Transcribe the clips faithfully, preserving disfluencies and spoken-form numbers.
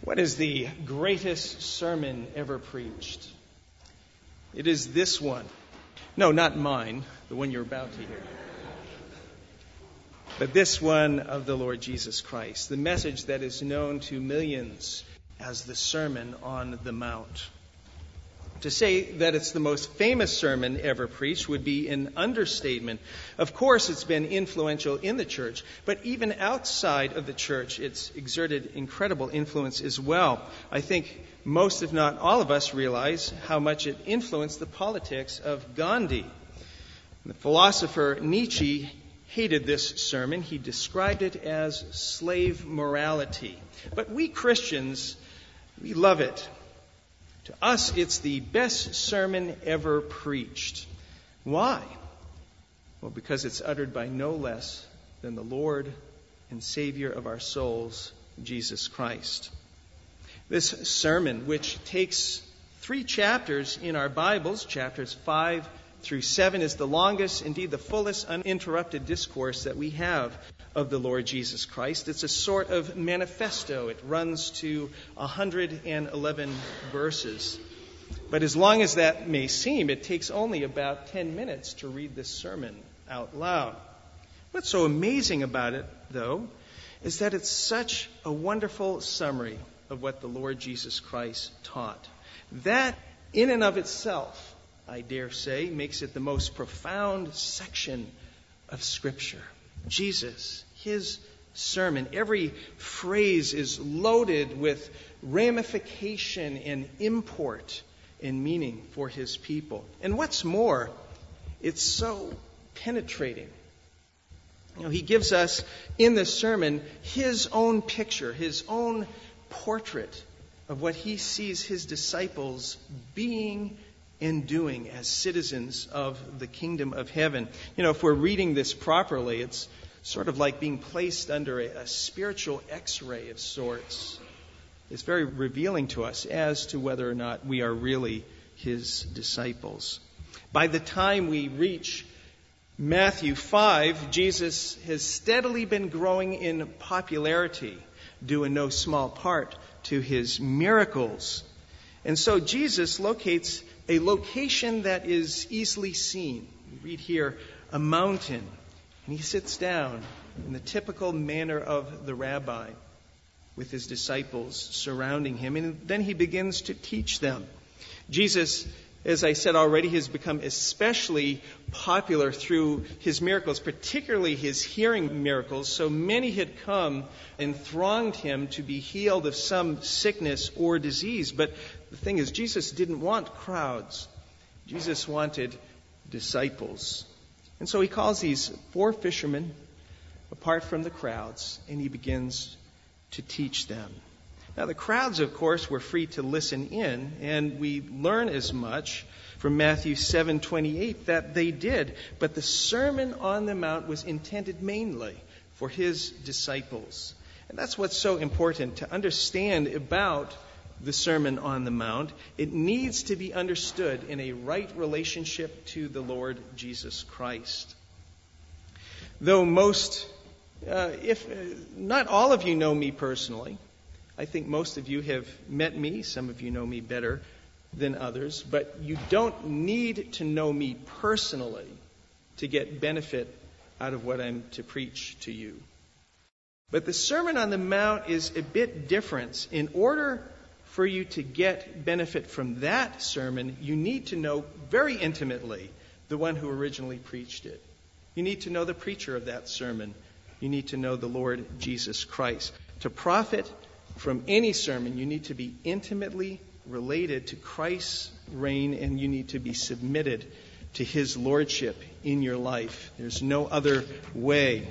What is the greatest sermon ever preached? It is this one. No, not mine, the one you're about to hear. But this one of the Lord Jesus Christ, the message that is known to millions as the Sermon on the Mount. To say that it's the most famous sermon ever preached would be an understatement. Of course, it's been influential in the church, but even outside of the church, it's exerted incredible influence as well. I think most, if not all of us, realize how much it influenced the politics of Gandhi. The philosopher Nietzsche hated this sermon. He described it as slave morality. But we Christians, we love it. To us, it's the best sermon ever preached. Why? Well, because it's uttered by no less than the Lord and Savior of our souls, Jesus Christ. This sermon, which takes three chapters in our Bibles, chapters five through seven, is the longest, indeed the fullest, uninterrupted discourse that we have of the Lord Jesus Christ. It's a sort of manifesto. It runs to one hundred eleven verses. But as long as that may seem, it takes only about ten minutes to read this sermon out loud. What's so amazing about it, though, is that it's such a wonderful summary of what the Lord Jesus Christ taught. That, in and of itself, I dare say, makes it the most profound section of Scripture. Jesus, his sermon, every phrase is loaded with ramification and import and meaning for his people. And what's more, it's so penetrating. You know, he gives us in this sermon his own picture, his own portrait of what he sees his disciples being and doing as citizens of the kingdom of heaven. You know, if we're reading this properly, it's sort of like being placed under a, a spiritual x-ray of sorts. It's very revealing to us as to whether or not we are really his disciples. By the time we reach Matthew five, Jesus has steadily been growing in popularity, due in no small part to his miracles. And so Jesus locates a location that is easily seen. We read here, a mountain. And he sits down in the typical manner of the rabbi with his disciples surrounding him. And then he begins to teach them. Jesus, as I said already, has become especially popular through his miracles, particularly his hearing miracles. So many had come and thronged him to be healed of some sickness or disease. But the thing is, Jesus didn't want crowds. Jesus wanted disciples. And so he calls these four fishermen apart from the crowds, and he begins to teach them. Now, the crowds, of course, were free to listen in, and we learn as much from Matthew seven twenty-eight that they did. But the Sermon on the Mount was intended mainly for his disciples. And that's what's so important to understand about the Sermon on the Mount. It needs to be understood in a right relationship to the Lord Jesus Christ. Though most, uh, if uh, not all of you know me personally, I think most of you have met me. Some of you know me better than others. But you don't need to know me personally to get benefit out of what I'm to preach to you. But the Sermon on the Mount is a bit different. In order for you to get benefit from that sermon, you need to know very intimately the one who originally preached it. You need to know the preacher of that sermon. You need to know the Lord Jesus Christ. To profit from any sermon, you need to be intimately related to Christ's reign, and you need to be submitted to his lordship in your life. There's no other way.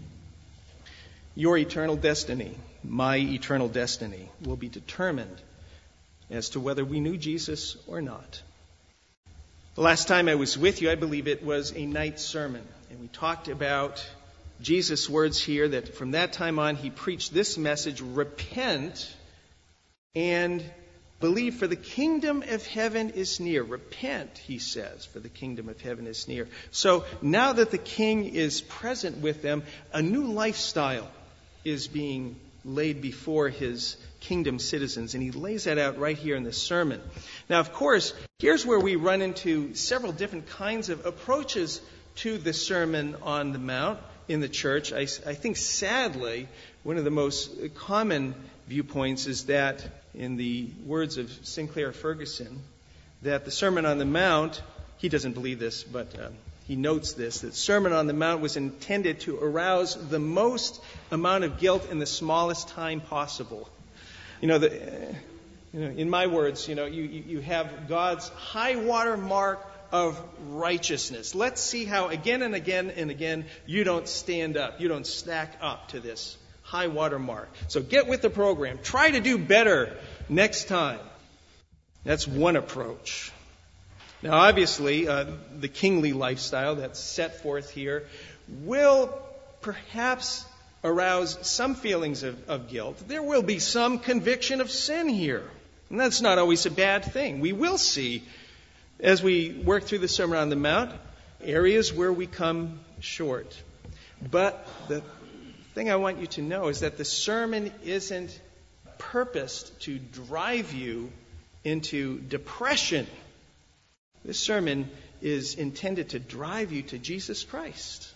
Your eternal destiny, my eternal destiny, will be determined as to whether we knew Jesus or not. The last time I was with you, I believe it was a night sermon, and we talked about Jesus' words here that from that time on he preached this message: repent and believe, for the kingdom of heaven is near. Repent, he says, for the kingdom of heaven is near. So now that the king is present with them, a new lifestyle is being laid before his kingdom citizens. And he lays that out right here in this sermon. Now, of course, here's where we run into several different kinds of approaches to the Sermon on the Mount in the church. I, I think, sadly, one of the most common viewpoints is that, in the words of Sinclair Ferguson, that the Sermon on the Mount, he doesn't believe this, but uh, he notes this, that Sermon on the Mount was intended to arouse the most amount of guilt in the smallest time possible. You know, the, uh, you know in my words, you know, you, you have God's high water mark of righteousness. Let's see how again and again and again you don't stand up, you don't stack up to this high water mark. So get with the program. Try to do better next time. That's one approach. Now, obviously, uh, the kingly lifestyle that's set forth here will perhaps arouse some feelings of, of guilt. There will be some conviction of sin here. And that's not always a bad thing. We will see, as we work through the Sermon on the Mount, areas where we come short. But the thing I want you to know is that the sermon isn't purposed to drive you into depression. This sermon is intended to drive you to Jesus Christ.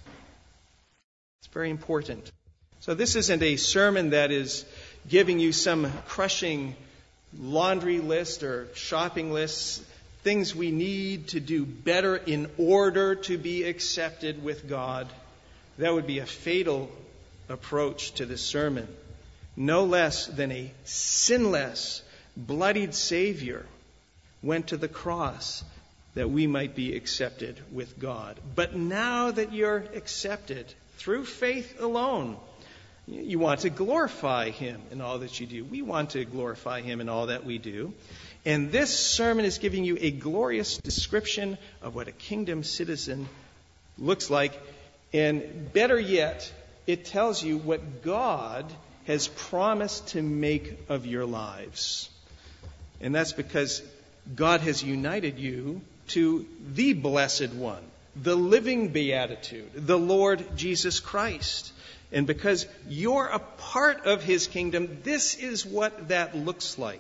It's very important. So this isn't a sermon that is giving you some crushing laundry list or shopping lists, things we need to do better in order to be accepted with God. That would be a fatal approach to this sermon. No less than a sinless, bloodied Savior went to the cross that we might be accepted with God. But now that you're accepted through faith alone, you want to glorify Him in all that you do. We want to glorify Him in all that we do. And this sermon is giving you a glorious description of what a kingdom citizen looks like. And better yet, it tells you what God has promised to make of your lives. And that's because God has united you to the Blessed One, the living beatitude, the Lord Jesus Christ. And because you're a part of His kingdom, this is what that looks like.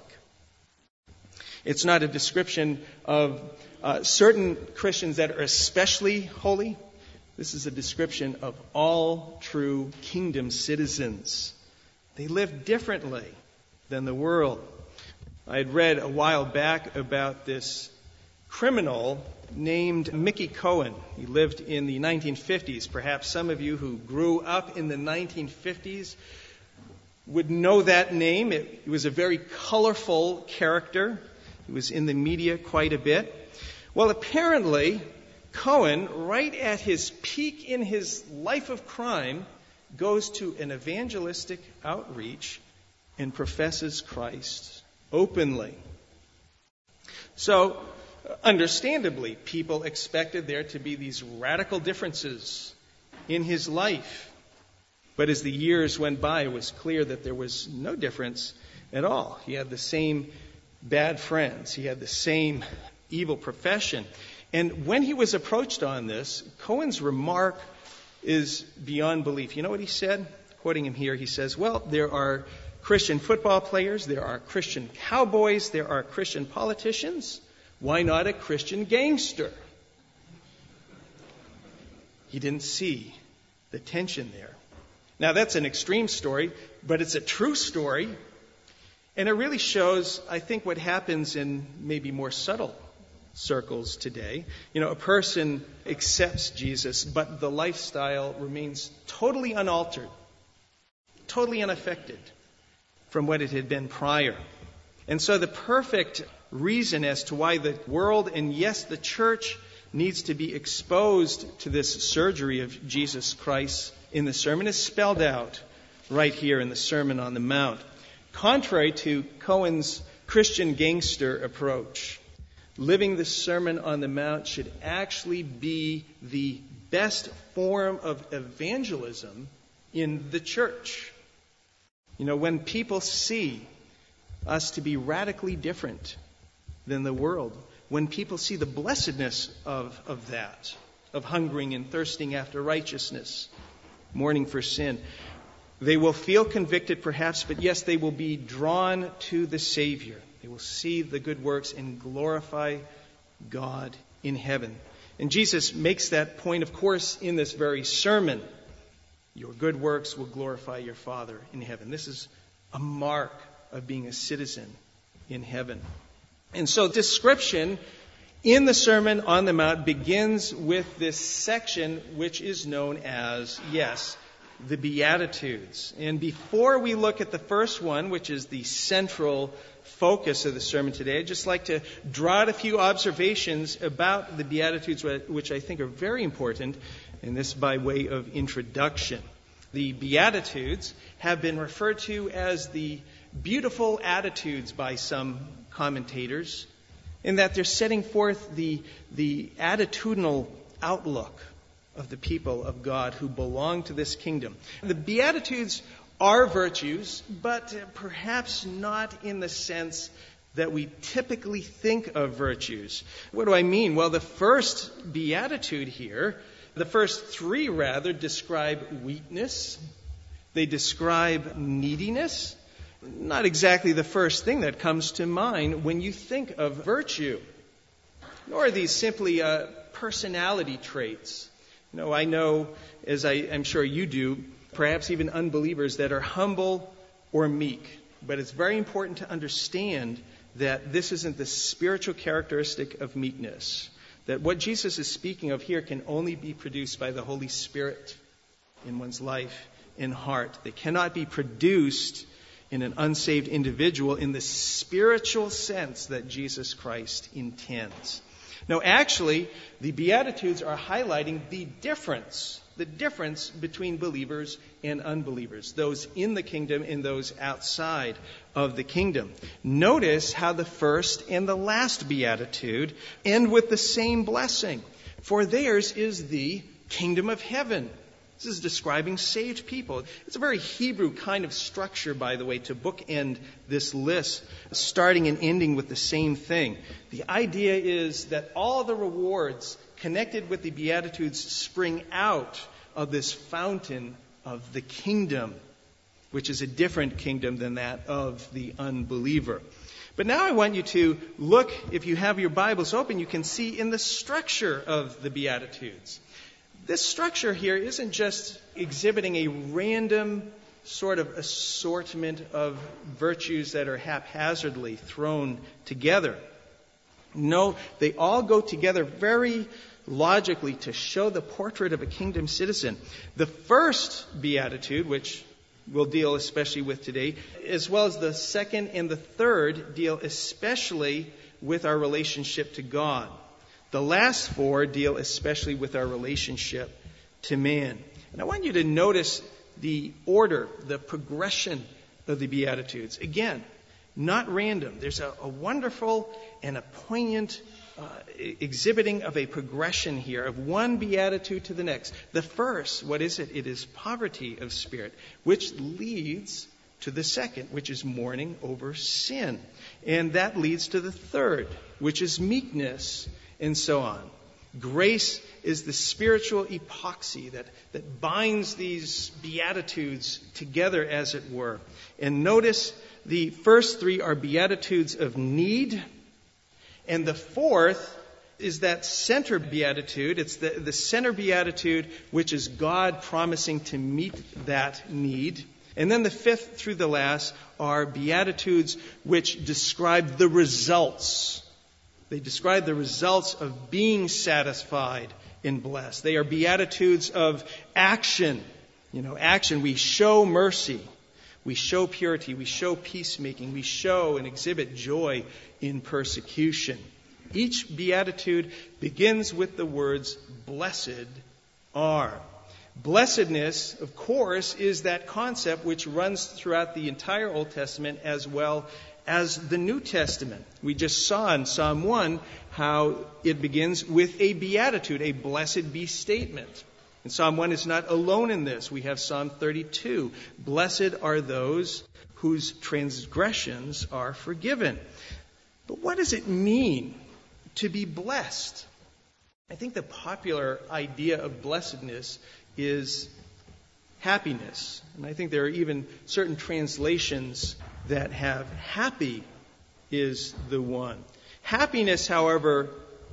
It's not a description of uh, certain Christians that are especially holy. This is a description of all true kingdom citizens. They live differently than the world. I had read a while back about this criminal named Mickey Cohen. He lived in the nineteen fifties. Perhaps some of you who grew up in the nineteen fifties would know that name. It, it was a very colorful character. He was in the media quite a bit. Well, apparently, Cohen, right at his peak in his life of crime, goes to an evangelistic outreach and professes Christ openly. So, understandably, people expected there to be these radical differences in his life. But as the years went by, it was clear that there was no difference at all. He had the same bad friends. He had the same evil profession. And when he was approached on this, Cohen's remark is beyond belief. You know what he said? Quoting him here, he says, well, there are Christian football players, there are Christian cowboys, there are Christian politicians. Why not a Christian gangster? He didn't see the tension there. Now, that's an extreme story, but it's a true story. And it really shows, I think, what happens in maybe more subtle circles today. You know, a person accepts Jesus, but the lifestyle remains totally unaltered, totally unaffected from what it had been prior. And so the perfect reason as to why the world, and yes, the church, needs to be exposed to this surgery of Jesus Christ in the sermon is spelled out right here in the Sermon on the Mount. Contrary to Cohen's Christian gangster approach, living the Sermon on the Mount should actually be the best form of evangelism in the church. You know, when people see us to be radically different than the world, when people see the blessedness of, of that, of hungering and thirsting after righteousness, mourning for sin, They will feel convicted perhaps, but yes, they will be drawn to the Savior. They will see the good works and glorify God in heaven. And Jesus makes that point, of course, in this very sermon. Your good works will glorify your Father in heaven. This is a mark of being a citizen in heaven. And so description in the Sermon on the Mount begins with this section which is known as, yes, the Beatitudes. And before we look at the first one, which is the central focus of the sermon today, I'd just like to draw out a few observations about the Beatitudes, which I think are very important, and this by way of introduction. The Beatitudes have been referred to as the beautiful attitudes by some commentators, in that they're setting forth the, the attitudinal outlook of the people of God who belong to this kingdom. The Beatitudes are virtues, but perhaps not in the sense that we typically think of virtues. What do I mean? Well, the first beatitude here, the first three rather, describe weakness. They describe neediness. Not exactly the first thing that comes to mind when you think of virtue. Nor are these simply uh, personality traits. No, I know, as I, I'm sure you do, perhaps even unbelievers that are humble or meek. But it's very important to understand that this isn't the spiritual characteristic of meekness. That what Jesus is speaking of here can only be produced by the Holy Spirit in one's life and heart. They cannot be produced in an unsaved individual in the spiritual sense that Jesus Christ intends. No, actually, the Beatitudes are highlighting the difference, the difference between believers and unbelievers, those in the kingdom and those outside of the kingdom. Notice how the first and the last Beatitude end with the same blessing. For theirs is the kingdom of heaven. This is describing saved people. It's a very Hebrew kind of structure, by the way, to bookend this list, starting and ending with the same thing. The idea is that all the rewards connected with the Beatitudes spring out of this fountain of the kingdom, which is a different kingdom than that of the unbeliever. But now I want you to look, if you have your Bibles open, you can see in the structure of the Beatitudes. This structure here isn't just exhibiting a random sort of assortment of virtues that are haphazardly thrown together. No, they all go together very logically to show the portrait of a kingdom citizen. The first beatitude, which we'll deal especially with today, as well as the second and the third, deal especially with our relationship to God. The last four deal especially with our relationship to man. And I want you to notice the order, the progression of the Beatitudes. Again, not random. There's a, a wonderful and a poignant uh, exhibiting of a progression here of one beatitude to the next. The first, what is it? It is poverty of spirit, which leads to the second, which is mourning over sin. And that leads to the third, which is meekness, and so on. Grace is the spiritual epoxy that, that binds these beatitudes together, as it were. And notice the first three are beatitudes of need. And the fourth is that center beatitude. It's the, the center beatitude, which is God promising to meet that need. And then the fifth through the last are beatitudes which describe the results. They describe the results of being satisfied and blessed. They are beatitudes of action. You know, action. We show mercy. We show purity. We show peacemaking. We show and exhibit joy in persecution. Each beatitude begins with the words, blessed are. Blessedness, of course, is that concept which runs throughout the entire Old Testament as well as the New Testament. We just saw in Psalm one how it begins with a beatitude, a blessed be statement. And Psalm one is not alone in this. We have Psalm thirty-two. Blessed are those whose transgressions are forgiven. But what does it mean to be blessed? I think the popular idea of blessedness is happiness. And I think there are even certain translations that have happy is the one. Happiness, however,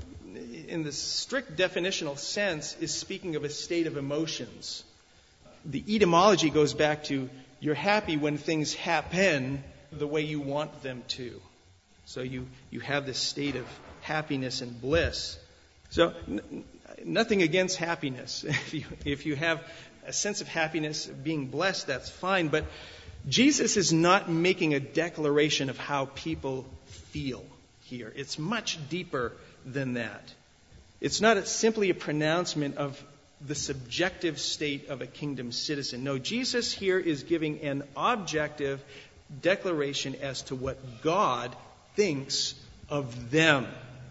in the strict definitional sense, is speaking of a state of emotions. The etymology goes back to you're happy when things happen the way you want them to. So you, you have this state of happiness and bliss. So n- nothing against happiness. If you, if you have a sense of happiness, being blessed, that's fine. But Jesus is not making a declaration of how people feel here. It's much deeper than that. It's not simply a pronouncement of the subjective state of a kingdom citizen. No, Jesus here is giving an objective declaration as to what God thinks of them.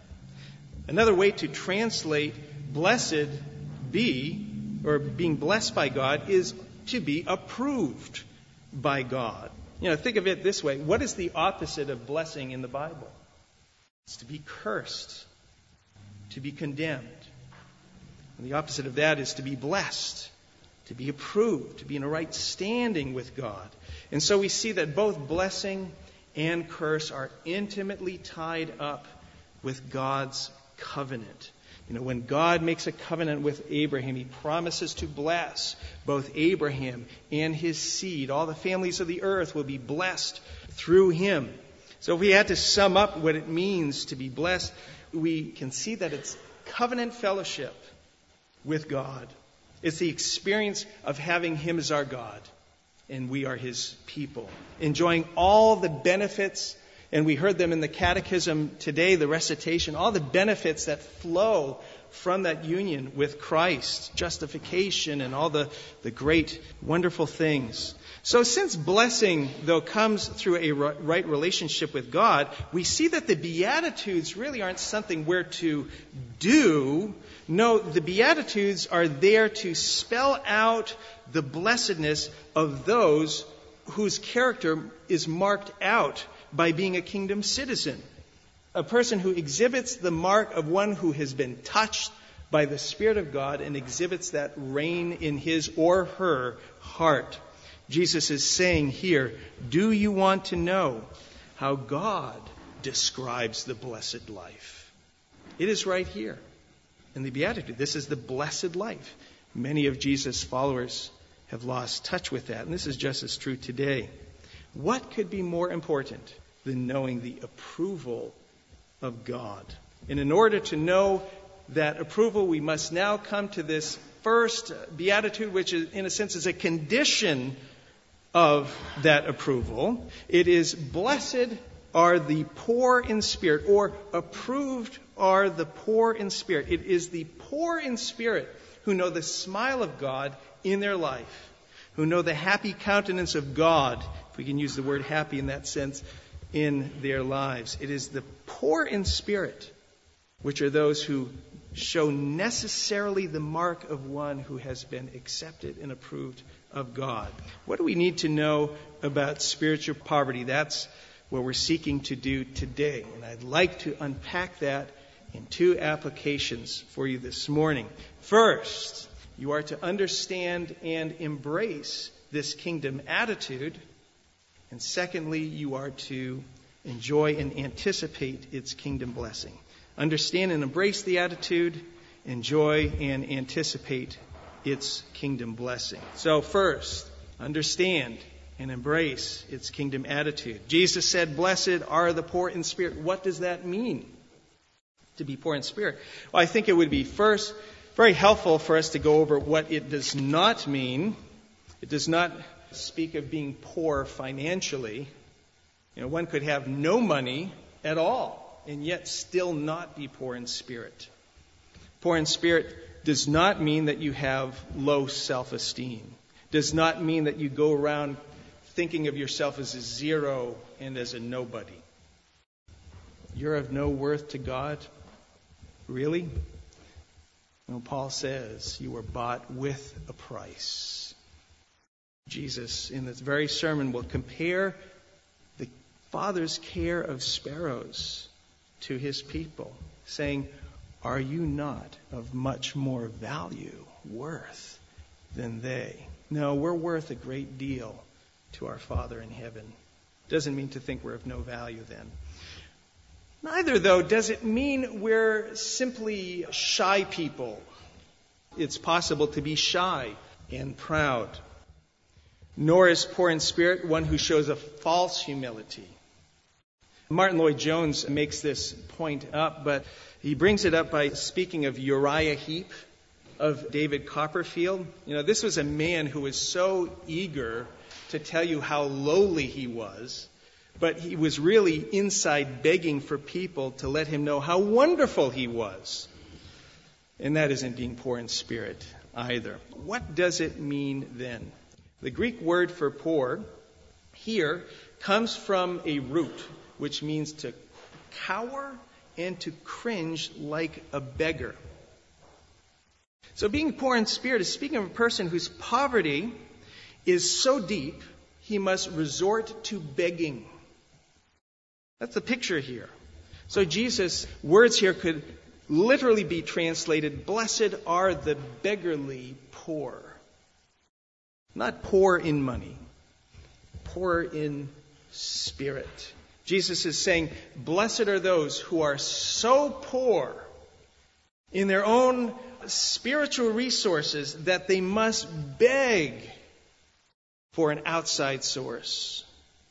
Another way to translate blessed be, or being blessed by God, is to be approved by God. You know, think of it this way. What is the opposite of blessing in the Bible? It's to be cursed, to be condemned. And the opposite of that is to be blessed, to be approved, to be in a right standing with God. And so we see that both blessing and curse are intimately tied up with God's covenant. You know, when God makes a covenant with Abraham, he promises to bless both Abraham and his seed. All the families of the earth will be blessed through him. So if we had to sum up what it means to be blessed, we can see that it's covenant fellowship with God. It's the experience of having him as our God, and we are his people, enjoying all the benefits, and we heard them in the catechism today, the recitation, all the benefits that flow from that union with Christ, justification and all the, the great, wonderful things. So since blessing, though, comes through a right relationship with God, we see that the Beatitudes really aren't something we're to do. No, the Beatitudes are there to spell out the blessedness of those whose character is marked out by being a kingdom citizen. A person who exhibits the mark of one who has been touched by the Spirit of God and exhibits that reign in his or her heart. Jesus is saying here, do you want to know how God describes the blessed life? It is right here in the Beatitude. This is the blessed life. Many of Jesus' followers have lost touch with that, and this is just as true today. What could be more important than knowing the approval of God? And in order to know that approval, we must now come to this first beatitude, which is, in a sense, is a condition of that approval. It is, blessed are the poor in spirit, or approved are the poor in spirit. It is the poor in spirit who know the smile of God in their life, who know the happy countenance of God, if we can use the word happy in that sense, in their lives. It is the poor in spirit, which are those who show necessarily the mark of one who has been accepted and approved of God. What do we need to know about spiritual poverty? That's what we're seeking to do today. And I'd like to unpack that in two applications for you this morning. First, you are to understand and embrace this kingdom attitude. And secondly, you are to enjoy and anticipate its kingdom blessing. Understand and embrace the attitude, enjoy and anticipate its kingdom blessing. So first, understand and embrace its kingdom attitude. Jesus said, blessed are the poor in spirit. What does that mean, to be poor in spirit? Well, I think it would be first very helpful for us to go over what it does not mean. It does not speak of being poor financially. You know, one could have no money at all and yet still not be poor in spirit. Poor in spirit does not mean that you have low self-esteem. Does not mean that you go around thinking of yourself as a zero and as a nobody. You're of no worth to God? Really? No, Paul says you were bought with a price. Jesus, in this very sermon, will compare the Father's care of sparrows to his people, saying, are you not of much more value, worth, than they. No, we're worth a great deal to our Father in heaven. Doesn't mean to think we're of no value then. Neither, though, does it mean we're simply shy people. It's possible to be shy and proud. Nor is poor in spirit one who shows a false humility. Martin Lloyd-Jones makes this point up, but he brings it up by speaking of Uriah Heep, of David Copperfield. You know, this was a man who was so eager to tell you how lowly he was, but he was really inside begging for people to let him know how wonderful he was. And that isn't being poor in spirit either. What does it mean then? The Greek word for poor here comes from a root which means to cower and to cringe like a beggar. So being poor in spirit is speaking of a person whose poverty is so deep he must resort to begging. That's the picture here. So Jesus' words here could literally be translated, blessed are the beggarly poor. Not poor in money, poor in spirit. Jesus is saying, blessed are those who are so poor in their own spiritual resources that they must beg for an outside source.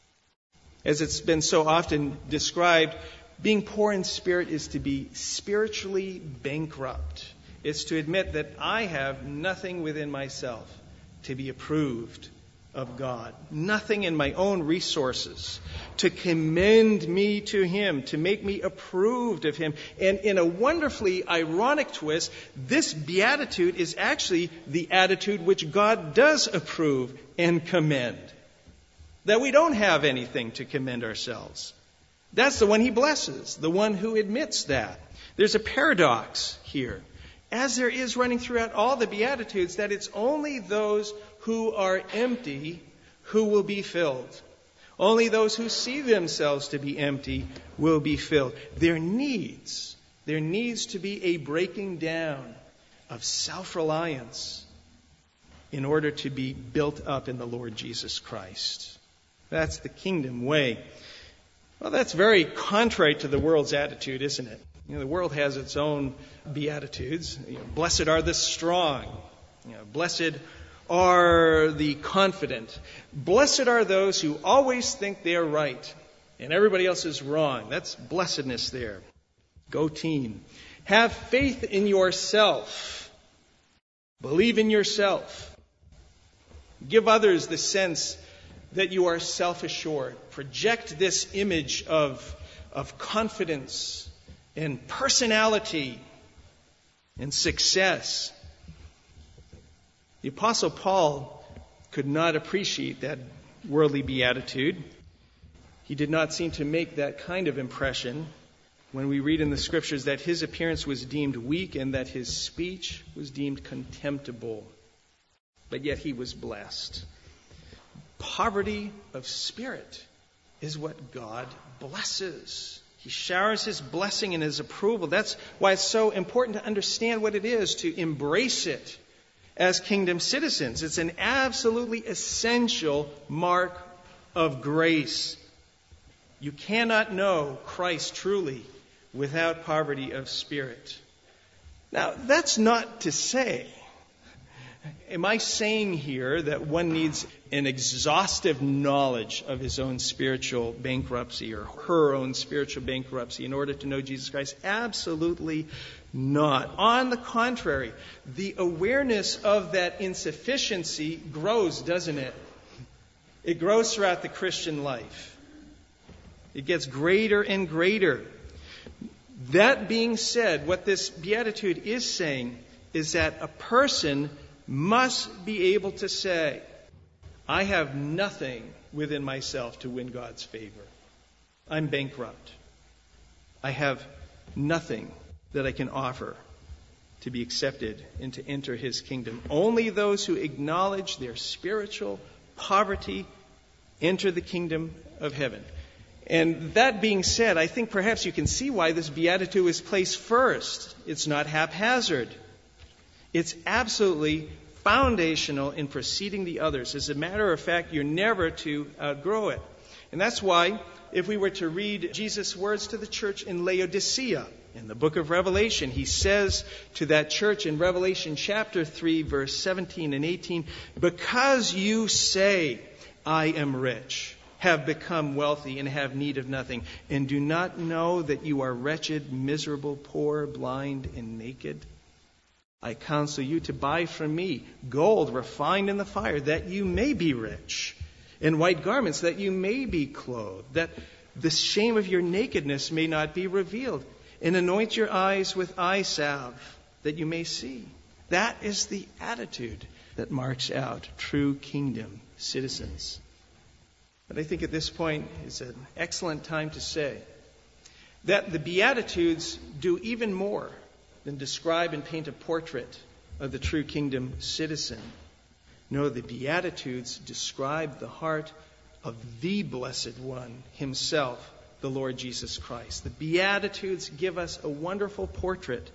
As it's been so often described, being poor in spirit is to be spiritually bankrupt. It's to admit that I have nothing within myself to be approved of God. Nothing in my own resources to commend me to Him, to make me approved of Him. And in a wonderfully ironic twist, this beatitude is actually the attitude which God does approve and commend. That we don't have anything to commend ourselves. That's the one He blesses, the one who admits that. There's a paradox here, as there is running throughout all the Beatitudes, that it's only those who are empty who will be filled. Only those who see themselves to be empty will be filled. There needs, there needs to be a breaking down of self-reliance in order to be built up in the Lord Jesus Christ. That's the kingdom way. Well, that's very contrary to the world's attitude, isn't it? You know, the world has its own beatitudes. You know, blessed are the strong. You know, blessed are the confident. Blessed are those who always think they are right and everybody else is wrong. That's blessedness there. Go team. Have faith in yourself. Believe in yourself. Give others the sense that you are self-assured. Project this image of, of confidence and personality and success. The Apostle Paul could not appreciate that worldly beatitude. He did not seem to make that kind of impression when we read in the Scriptures that his appearance was deemed weak and that his speech was deemed contemptible. But yet he was blessed. Poverty of spirit is what God blesses. He showers His blessing and His approval. That's why it's so important to understand what it is to embrace it as kingdom citizens. It's an absolutely essential mark of grace. You cannot know Christ truly without poverty of spirit. Now, that's not to say, am I saying here that one needs an exhaustive knowledge of his own spiritual bankruptcy or her own spiritual bankruptcy in order to know Jesus Christ? Absolutely not. On the contrary, the awareness of that insufficiency grows, doesn't it? It grows throughout the Christian life. It gets greater and greater. That being said, what this beatitude is saying is that a person must be able to say, I have nothing within myself to win God's favor. I'm bankrupt. I have nothing that I can offer to be accepted and to enter His kingdom. Only those who acknowledge their spiritual poverty enter the kingdom of heaven. And that being said, I think perhaps you can see why this beatitude is placed first. It's not haphazard. It's absolutely foundational in preceding the others. As a matter of fact, you're never to outgrow it. And that's why, if we were to read Jesus' words to the church in Laodicea, in the book of Revelation, he says to that church in Revelation chapter three, verse seventeen and eighteen, "Because you say, 'I am rich, have become wealthy, and have need of nothing, and do not know that you are wretched, miserable, poor, blind, and naked, I counsel you to buy from me gold refined in the fire, that you may be rich, and white garments, that you may be clothed, that the shame of your nakedness may not be revealed, and anoint your eyes with eye salve, that you may see.'" That is the attitude that marks out true kingdom citizens. But I think at this point is an excellent time to say that the Beatitudes do even more than describe and paint a portrait of the true kingdom citizen. No, the Beatitudes describe the heart of the Blessed One himself, the Lord Jesus Christ. The Beatitudes give us a wonderful portrait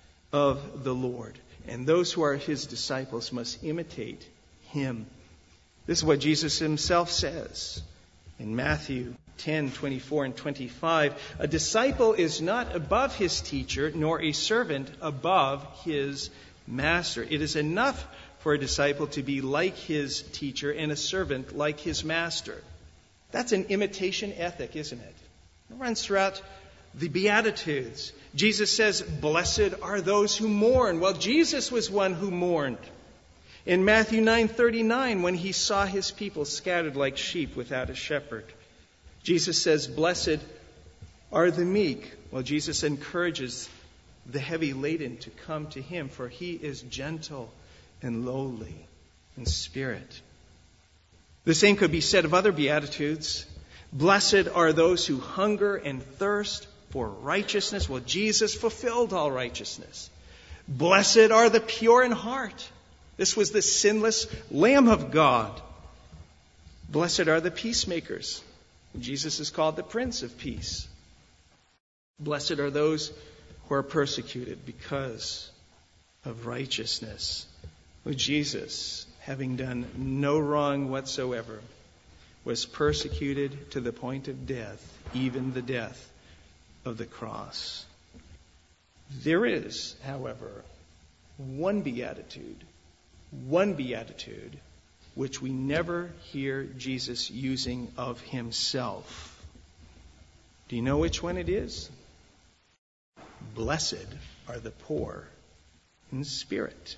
of the Lord, and those who are his disciples must imitate him. This is what Jesus himself says in Matthew ten, twenty-four and twenty-five. "A disciple is not above his teacher, nor a servant above his master. It is enough for a disciple to be like his teacher and a servant like his master." That's an imitation ethic, isn't it? It runs throughout the Beatitudes. Jesus says, "Blessed are those who mourn." Well, Jesus was one who mourned. In Matthew nine thirty-nine, when he saw his people scattered like sheep without a shepherd, Jesus says, "Blessed are the meek." Well, Jesus encourages the heavy laden to come to him, for he is gentle and lowly in spirit. The same could be said of other Beatitudes. "Blessed are those who hunger and thirst for righteousness." Well, Jesus fulfilled all righteousness. "Blessed are the pure in heart." This was the sinless Lamb of God. "Blessed are the peacemakers." Jesus is called the Prince of Peace. "Blessed are those who are persecuted because of righteousness." Well, Jesus, having done no wrong whatsoever, was persecuted to the point of death, even the death of the cross. There is, however, one beatitude, one beatitude, which we never hear Jesus using of himself. Do you know which one it is? "Blessed are the poor in spirit."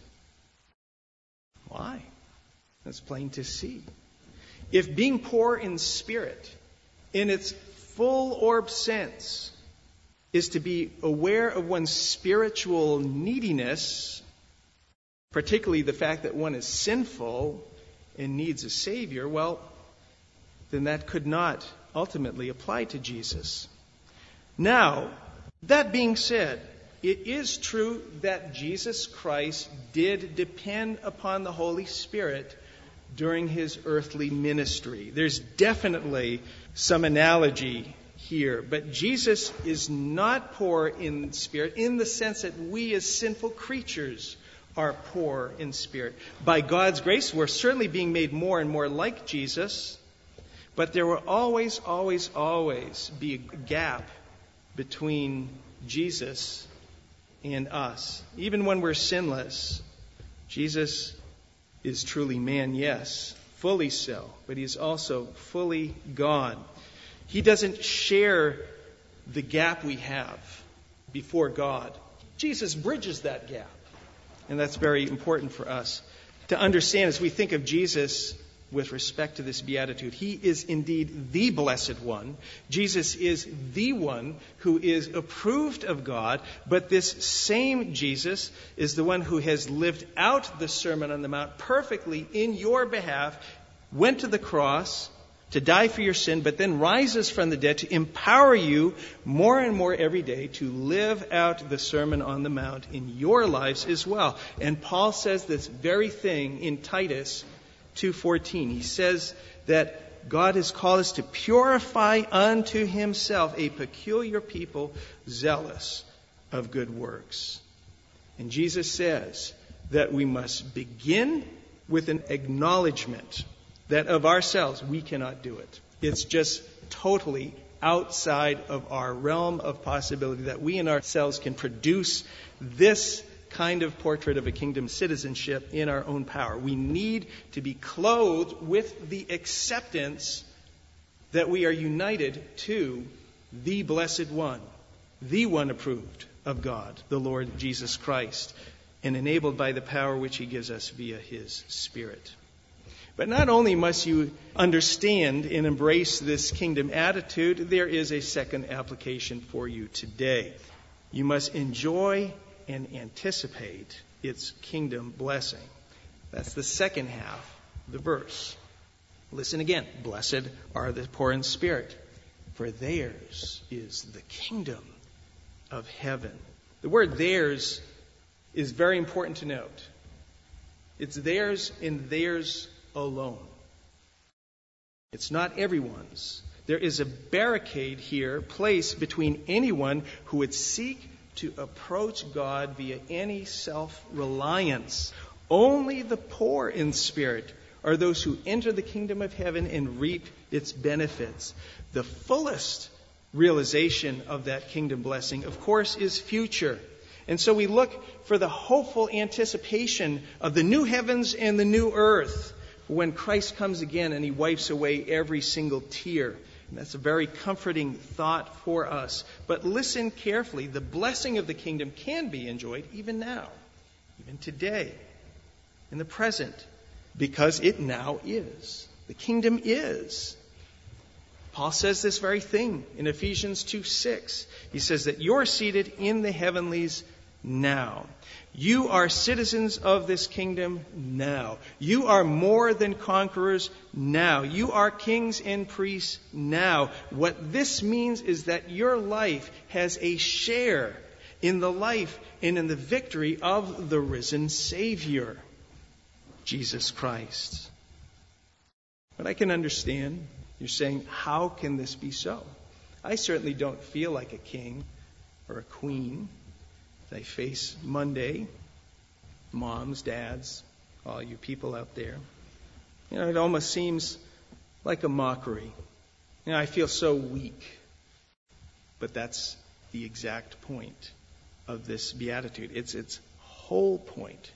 Why? That's plain to see. If being poor in spirit, in its full orb sense, is to be aware of one's spiritual neediness, particularly the fact that one is sinful and needs a Savior, well, then that could not ultimately apply to Jesus. Now, that being said, it is true that Jesus Christ did depend upon the Holy Spirit during his earthly ministry. There's definitely some analogy here, but Jesus is not poor in spirit in the sense that we as sinful creatures are poor in spirit. By God's grace, we're certainly being made more and more like Jesus, but there will always, always, always be a gap between Jesus and us. Even when we're sinless, Jesus is truly man, yes, fully so, but he is also fully God. He doesn't share the gap we have before God. Jesus bridges that gap. And that's very important for us to understand as we think of Jesus with respect to this beatitude. He is indeed the Blessed One. Jesus is the one who is approved of God, but this same Jesus is the one who has lived out the Sermon on the Mount perfectly in your behalf, went to the cross to die for your sin, but then rises from the dead to empower you more and more every day to live out the Sermon on the Mount in your lives as well. And Paul says this very thing in Titus two fourteen. He says that God has called us to purify unto himself a peculiar people zealous of good works. And Jesus says that we must begin with an acknowledgement that of ourselves we cannot do it. It's just totally outside of our realm of possibility that we in ourselves can produce this kind of portrait of a kingdom citizenship in our own power. We need to be clothed with the acceptance that we are united to the Blessed One, the one approved of God, the Lord Jesus Christ, and enabled by the power which he gives us via his Spirit. But not only must you understand and embrace this kingdom attitude, there is a second application for you today. You must enjoy and anticipate its kingdom blessing. That's the second half of the verse. Listen again. Blessed are the poor in spirit, for theirs is the kingdom of heaven. The word theirs is very important to note. It's theirs and theirs alone. It's not everyone's. There is a barricade here placed between anyone who would seek to approach God via any self-reliance. Only the poor in spirit are those who enter the kingdom of heaven and reap its benefits. The fullest realization of that kingdom blessing, of course, is future. And so we look for the hopeful anticipation of the new heavens and the new earth when Christ comes again and he wipes away every single tear. And that's a very comforting thought for us. But listen carefully. The blessing of the kingdom can be enjoyed even now, even today, in the present, because it now is. The kingdom is. Paul says this very thing in Ephesians two six. He says that you're seated in the heavenlies now. You are citizens of this kingdom now. You are more than conquerors now. You are kings and priests now. What this means is that your life has a share in the life and in the victory of the risen Savior, Jesus Christ. But I can understand. You're saying, how can this be so? I certainly don't feel like a king or a queen. I face Monday, moms, dads, all you people out there. You know, it almost seems like a mockery. You know, I feel so weak. But that's the exact point of this beatitude. It's its whole point.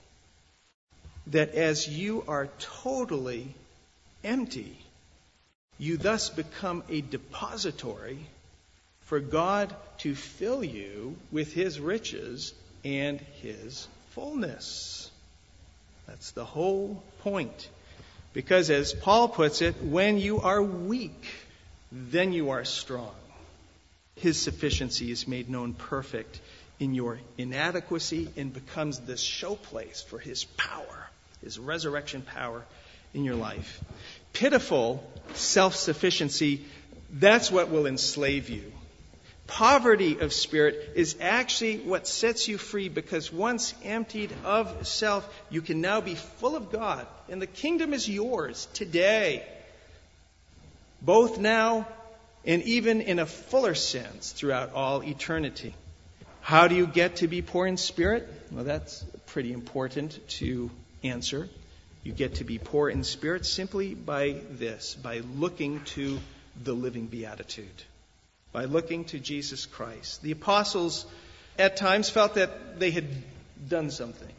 That as you are totally empty, you thus become a depository for God to fill you with his riches and his fullness. That's the whole point. Because as Paul puts it, when you are weak, then you are strong. His sufficiency is made known perfect in your inadequacy and becomes the showplace for his power, his resurrection power in your life. Pitiful self-sufficiency, that's what will enslave you. Poverty of spirit is actually what sets you free, because once emptied of self, you can now be full of God, and the kingdom is yours today, both now and even in a fuller sense throughout all eternity. How do you get to be poor in spirit? Well, that's pretty important to answer. You get to be poor in spirit simply by this, by looking to the living beatitude, by looking to Jesus Christ. The apostles at times felt that they had done something.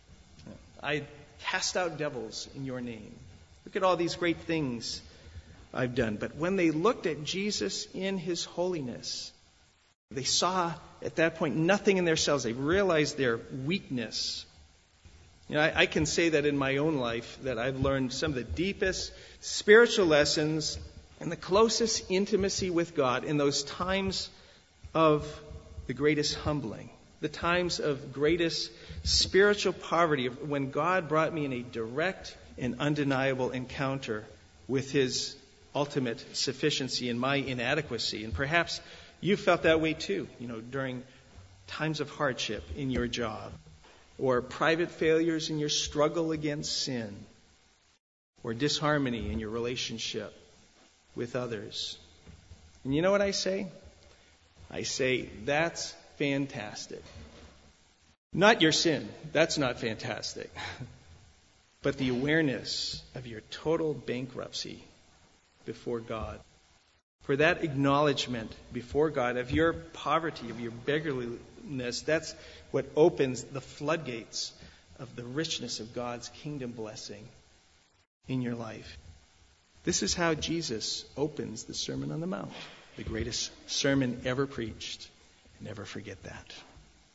I cast out devils in your name. Look at all these great things I've done. But when they looked at Jesus in his holiness, they saw at that point nothing in themselves. They realized their weakness. You know, I, I can say that in my own life that I've learned some of the deepest spiritual lessons and the closest intimacy with God in those times of the greatest humbling, the times of greatest spiritual poverty, when God brought me in a direct and undeniable encounter with his ultimate sufficiency and my inadequacy. And perhaps you felt that way too, you know, during times of hardship in your job, or private failures in your struggle against sin, or disharmony in your relationship with others. And you know what I say? I say, that's fantastic. Not your sin. That's not fantastic. But the awareness of your total bankruptcy before God. For that acknowledgement before God of your poverty, of your beggarliness, that's what opens the floodgates of the richness of God's kingdom blessing in your life. This is how Jesus opens the Sermon on the Mount, the greatest sermon ever preached. Never forget that.